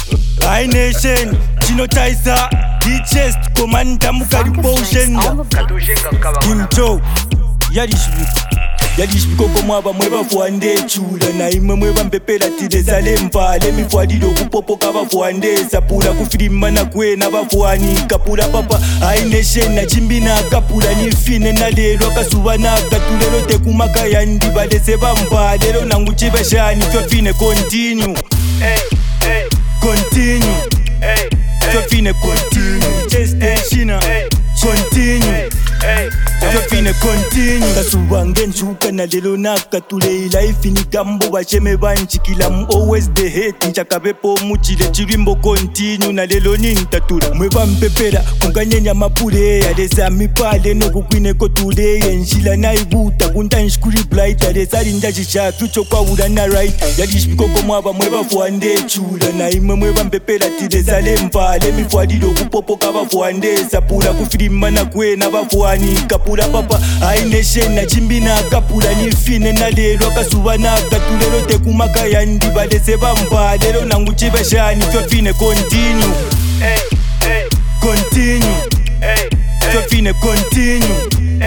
High Nation, Chino Taisa, D-Chest, Commander Mukari Poshenda, Kim Joe, Yadishbiko mwaba mweba fuande chula na imwe mweba mpepela tideza lempa lemi fuadido kupopo kaba fuande sapula kufirima na kwe na bafuani kapula papa High Nation na chimbi na kapula nifine na lelo kasuba na katulelo tekumaka yandi balese bampa lelo nangu chibashani fine continue continue fine continue just shina continue fine continue kasubange nchuka na lelo nakatule life ni gambo bacheme banchikila always the hate nchakabepo muchile chirimbo continue na lelo nintatula mweba mpepera kunganyenya mapule yalesa mipale nokukwine kotule yenshila na ibuta kuntanshkuri blight yalesali ndachisha fucho kwa ula na right yalishbikoko mwaba mweba fuande chula na imwe mweba mpepera tilesa lempale mifuadido kupopo kaba fuande sapula kufirima na kwe na bafuani kapula papa High Nation na chimbi na kapula nifine na lelo kasuba na katulelo tekumaka yandi balese bampa lelo nangu chibashani fine continue continue fine continue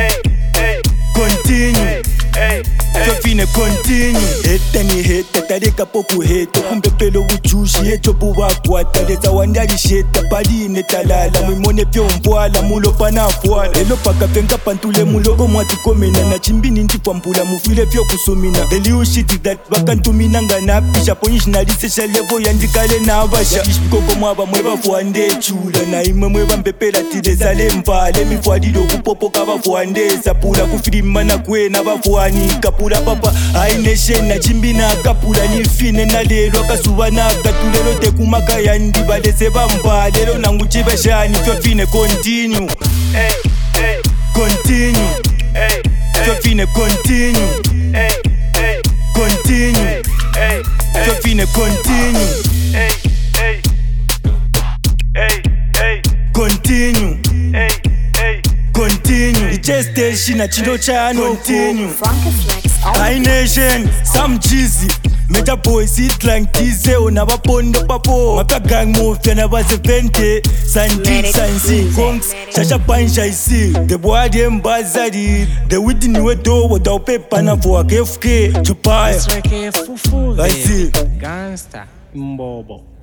continue fine continue etani heta tareka poku heta kumpepelo uchushi hecho buwa kwata leza wandali sheta paline talala mwimone pyo mpwala mulo pana fwala elo paka penga pantule muloko mwati komena na chimbini ntifwa mpula mufile pyo kusumina the little shit that bakantumina ngana pisha ponish na lisesha levo yandikale na abasha koko mwaba mweba fuande chula na imwe mweba mpepela tileza lempa lemi fuadido kupopo kaba fuande sapula kufirima na kwe na bafuani kapula papa High Nation na chimbi na kapula nifine na lelo kasuba na katulelo tekumaka yandi balese bampa lelo nangu chibashani fine continue continue fine continue continue fine continue continue continue icheste shina chino chano continue High Nation some cheesy Meta boys eat like tize ona bapondo papo maka gang move na base 20 santi sansi kongs shasha pansha isi the boy dem bazadi the within we do without paper na for KFK chupaya fufu I see gangster mbobo